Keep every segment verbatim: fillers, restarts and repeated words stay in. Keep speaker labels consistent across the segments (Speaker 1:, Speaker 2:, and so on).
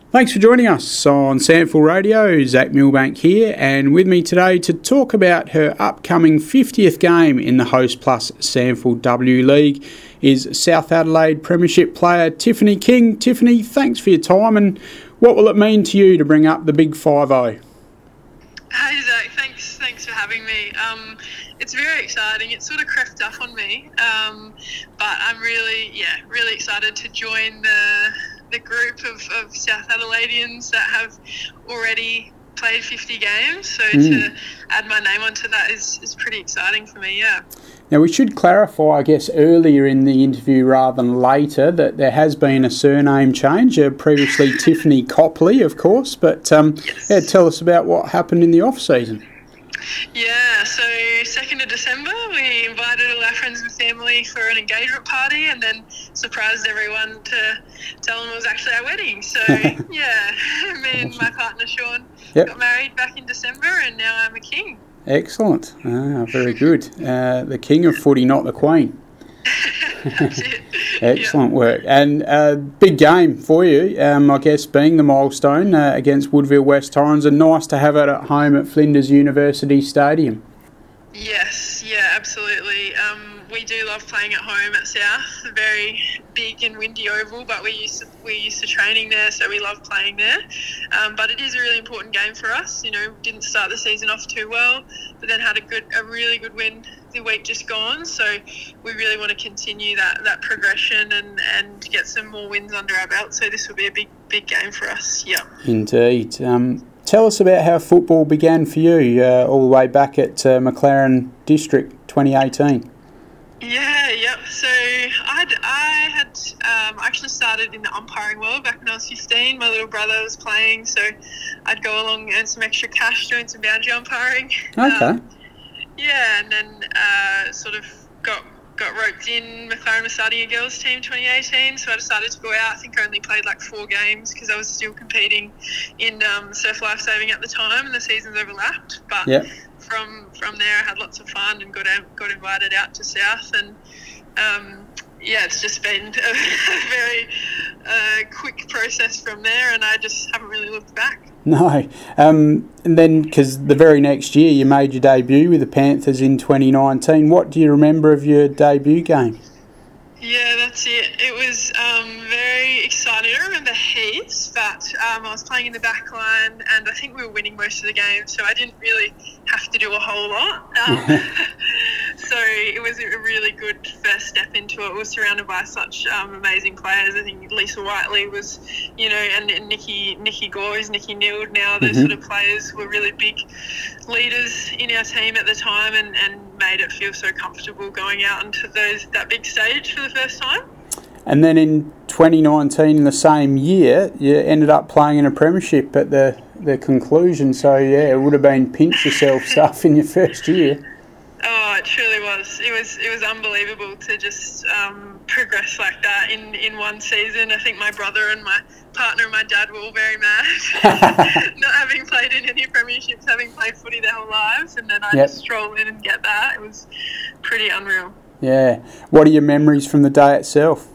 Speaker 1: Thanks for joining us on Sandful Radio. Zach Milbank here, and with me today to talk about her upcoming fiftieth game in the Host Plus Sandful W League is South Adelaide Premiership player Tiffany King. Tiffany, thanks for your time, and what will it mean to you to bring up the big five oh?
Speaker 2: Hey Zach, thanks thanks for having me. Um, it's very exciting. It sort of crept up on me, um, but I'm really, yeah, really excited to join the the group of, of South Adelaideans that have already played fifty games. So mm. to add my name onto that is, is pretty exciting for me, yeah.
Speaker 1: Now, we should clarify, I guess, earlier in the interview rather than later that there has been a surname change. Uh, previously Tiffany Copley, of course, but um,
Speaker 2: yes.
Speaker 1: yeah, tell us about what happened in the off-season.
Speaker 2: Yeah, so second of December, we invited all our friends and family for an engagement party and then surprised everyone to tell them it was actually our wedding. So, yeah, me and my partner Sean yep. got married back in December, and now I'm a king.
Speaker 1: Excellent. Ah, very good. Uh, the king of footy, not the queen.
Speaker 2: That's it.
Speaker 1: Excellent
Speaker 2: yeah.
Speaker 1: work. And uh, big game for you, um, I guess, being the milestone uh, against Woodville West Torrens, and nice to have it at home at Flinders University Stadium.
Speaker 2: Yes, yeah, absolutely. Um, we do love playing at home at South. A very big and windy oval, but we used to, we used to training there, so we love playing there. Um, but it is a really important game for us. You know, didn't start the season off too well, but then had a good, a really good win the week just gone. So we really want to continue that, that progression and, and get some more wins under our belt. So this will be a big, big game for us. Yeah.
Speaker 1: Indeed. Um, tell us about how football began for you, uh, all the way back at uh, McLaren District twenty eighteen.
Speaker 2: Yeah, yep. So I'd, I had um, actually started in the umpiring world back when I was fifteen. My little brother was playing, so I'd go along and earn some extra cash doing some boundary umpiring.
Speaker 1: Okay.
Speaker 2: Um, yeah, and then uh, sort of got got roped in McLaren Massadia girls team twenty eighteen, so I decided to go out. I think I only played like four games because I was still competing in um, surf lifesaving at the time, and the seasons overlapped. But
Speaker 1: yep.
Speaker 2: from from there, I had lots of fun and got out, got invited out to South, and um, yeah, it's just been a, a very uh, quick process from there, and I just haven't really looked back.
Speaker 1: No. Um, and then, because the very next year you made your debut with the Panthers in twenty nineteen. What do you remember of your debut game?
Speaker 2: Yeah, that's it. It was um, very exciting. I don't remember heaps, but um, I was playing in the back line and I think we were winning most of the game, so I didn't really have to do a whole lot. Um, so it was a really good first step into it. We were surrounded by such um, amazing players. I think Lisa Whiteley was, you know, and, and Nikki Nikki Gores, Nikki Nield now, those mm-hmm. sort of players were really big leaders in our team at the time, and, and made it feel so comfortable going out into those that big stage for the first time.
Speaker 1: And then in twenty nineteen, in the same year, you ended up playing in a premiership at the, the conclusion. So, yeah, it would have been pinch yourself stuff in your first year.
Speaker 2: Oh, it truly was. It was it was unbelievable to just um, progress like that in, in one season. I think my brother and my partner and my dad were all very mad, not having played in any premierships, having played footy their whole lives, and then I yep. just stroll in and get that. It was pretty unreal.
Speaker 1: Yeah. What are your memories from the day itself?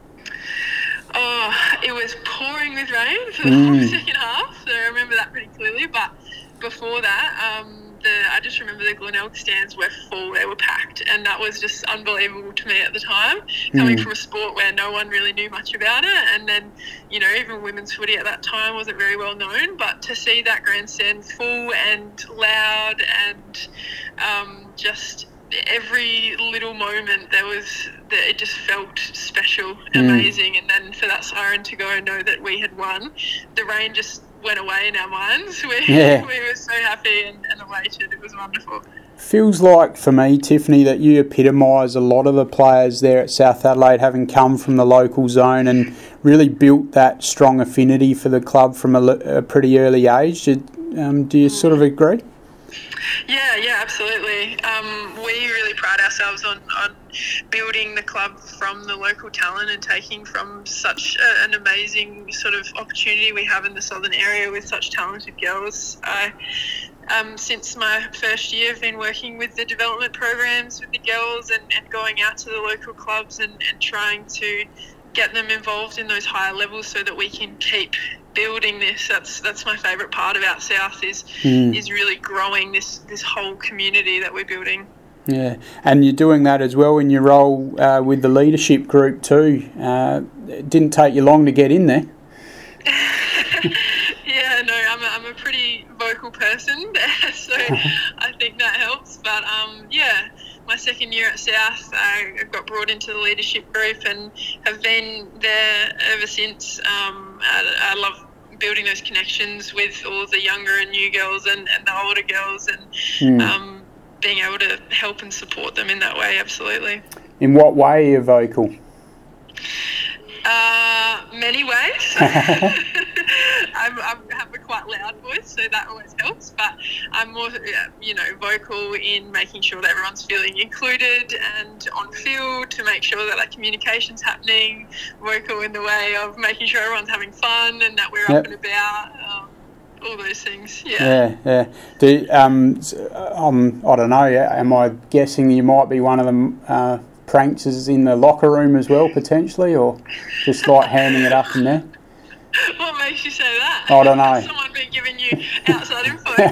Speaker 2: Oh, it was pouring with rain for the
Speaker 1: mm.
Speaker 2: whole second half, so I remember that pretty clearly. But before that, um, the I just remember the Glenelg stands were full, they were packed, and that was just unbelievable to me at the time, coming mm. from a sport where no one really knew much about it, and then, you know, even women's footy at that time wasn't very well known, but to see that grandstand full and loud and um, just every little moment there was that it just felt special, mm. amazing, and then for that siren to go and know that we had won, the rain just went away in our minds. We,
Speaker 1: yeah.
Speaker 2: we were so happy and, and elated. It was wonderful.
Speaker 1: Feels like for me, Tiffany, that you epitomise a lot of the players there at South Adelaide, having come from the local zone and really built that strong affinity for the club from a, a pretty early age. Did, um, do you mm. sort of agree?
Speaker 2: Yeah, yeah, absolutely. Um, we really pride ourselves on, on building the club from the local talent and taking from such a, an amazing sort of opportunity we have in the southern area with such talented girls. I, um, since my first year, I've been working with the development programs with the girls and, and going out to the local clubs and, and trying to get them involved in those higher levels so that we can keep building this. That's that's my favourite part about South is mm. is really growing this this whole community that we're building.
Speaker 1: Yeah, and you're doing that as well in your role uh, with the leadership group too. Uh, it didn't take you long to get in there.
Speaker 2: Yeah, no, I'm a, I'm a pretty vocal person, so I think that helps. But um, yeah, my second year at South, I got brought into the leadership group and have been there ever since. Um, I, I love building those connections with all the younger and new girls and, and the older girls, and mm. um, being able to help and support them in that way, absolutely.
Speaker 1: In what way are you vocal?
Speaker 2: Uh, many ways. I'm, I'm, I have a quite loud voice, so that always helps. But I'm more, you know, vocal in making sure that everyone's feeling included and on field to make sure that that communication's happening. Vocal in the way of making sure everyone's having fun and that we're yep. up and about. Um, all those things. Yeah.
Speaker 1: Yeah, yeah. Do um, um, I don't know. Am I guessing you might be one of them? Uh, pranksters in the locker room as well, potentially, or just like handing it up in there?
Speaker 2: What makes you say that?
Speaker 1: I don't know.
Speaker 2: Someone been giving you outside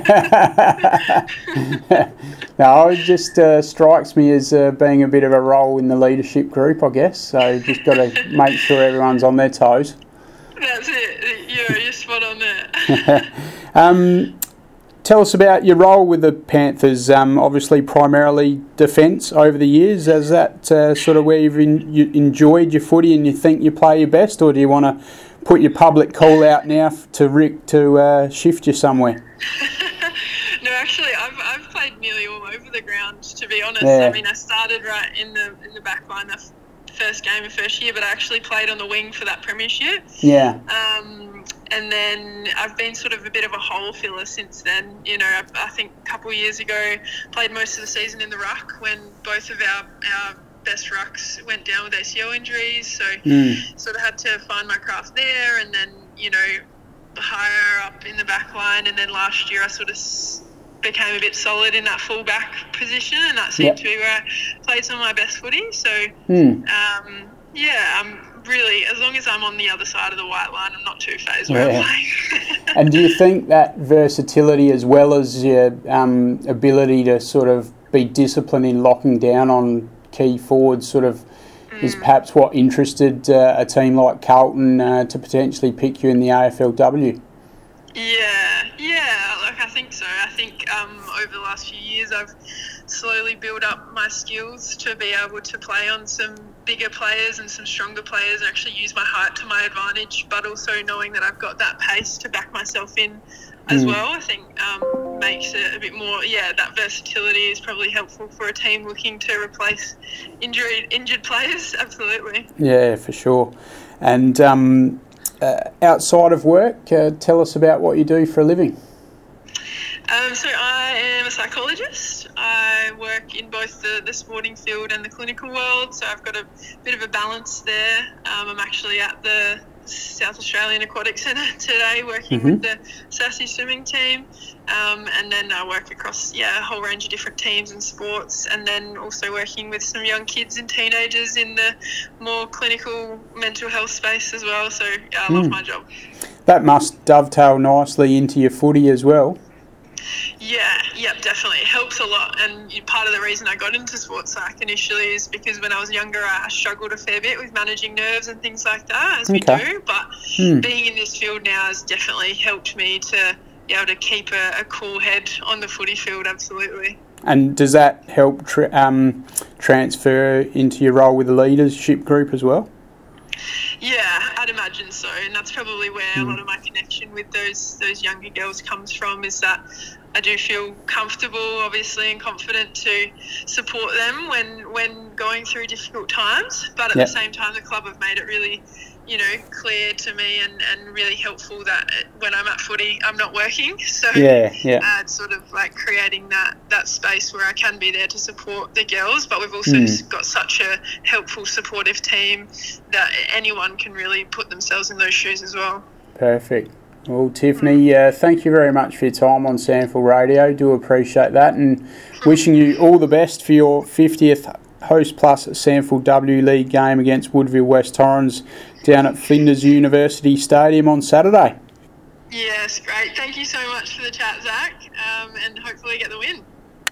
Speaker 2: info?
Speaker 1: No, it just uh, strikes me as uh, being a bit of a role in the leadership group, I guess. So just got to make sure everyone's on their toes.
Speaker 2: That's it. You're, you're spot on there.
Speaker 1: um, Tell us about your role with the Panthers. Um, obviously, primarily defence over the years. Is that uh, sort of where you've in, you enjoyed your footy and you think you play your best, or do you want to put your public call out now to Rick to uh, shift you somewhere?
Speaker 2: No, actually, I've I've played nearly all over the ground. To be honest,
Speaker 1: yeah.
Speaker 2: I mean, I started right in the in the back line the first game of first year, but I actually played on the wing for that premiership.
Speaker 1: Yeah.
Speaker 2: Um. And then I've been sort of a bit of a hole filler since then. You know, I, I think a couple of years ago, played most of the season in the ruck when both of our, our best rucks went down with A C L injuries. So mm. sort of had to find my craft there, and then, you know, higher up in the back line. And then last year I sort of became a bit solid in that full back position, and that seemed yep. to be where I played some of my best footy. So, mm. um, yeah, I'm really, as long as I'm on the other side of the white line, I'm not too phased where yeah. I'm playing.
Speaker 1: And do you think that versatility, as well as your um, ability to sort of be disciplined in locking down on key forwards, sort of mm. is perhaps what interested uh, a team like Carlton uh, to potentially pick you in the A F L W?
Speaker 2: Yeah, yeah, like I think so. I think um, over the last few years I've slowly built up my skills to be able to play on some bigger players and some stronger players and actually use my height to my advantage, but also knowing that I've got that pace to back myself in as mm. well, I think um, makes it a bit more, yeah, that versatility is probably helpful for a team looking to replace injured, injured players, absolutely.
Speaker 1: Yeah, for sure. And um, uh, outside of work, uh, tell us about what you do for a living.
Speaker 2: Um, so I am a psychologist. I work in both the, the sporting field and the clinical world, so I've got a bit of a balance there. Um, I'm actually at the South Australian Aquatic Centre today working mm-hmm. with the Sassy swimming team, um, and then I work across yeah a whole range of different teams and sports, and then also working with some young kids and teenagers in the more clinical mental health space as well, so yeah, I love mm. my job. That
Speaker 1: must dovetail nicely into your footy as well.
Speaker 2: Yeah, yep, definitely. It helps a lot. And part of the reason I got into sports psych initially is because when I was younger, I struggled a fair bit with managing nerves and things like that, as okay. we do. But hmm. being in this field now has definitely helped me to be able to keep a, a cool head on the footy field, absolutely.
Speaker 1: And does that help tra- um, transfer into your role with the leadership group as well?
Speaker 2: Yeah, I'd imagine so, and that's probably where mm. a lot of my connection with those those younger girls comes from, is that I do feel comfortable, obviously, and confident to support them when when going through difficult times, but at yep. the same time the club have made it really, you know, clear to me and, and really helpful that when I'm at footy I'm not working, so
Speaker 1: yeah, yeah.
Speaker 2: Uh, it's sort of like creating that, that space where I can be there to support the girls, but we've also mm. got such a helpful, supportive team that anyone can really put themselves in those shoes as well.
Speaker 1: Perfect. Well, Tiffany, uh, thank you very much for your time on SANFL Radio. Do appreciate that, and wishing you all the best for your fiftieth Host Plus SANFL W League game against Woodville West Torrens down at Flinders University Stadium on Saturday.
Speaker 2: Yes, great. Thank you so much for the chat, Zach, um, and hopefully get the win.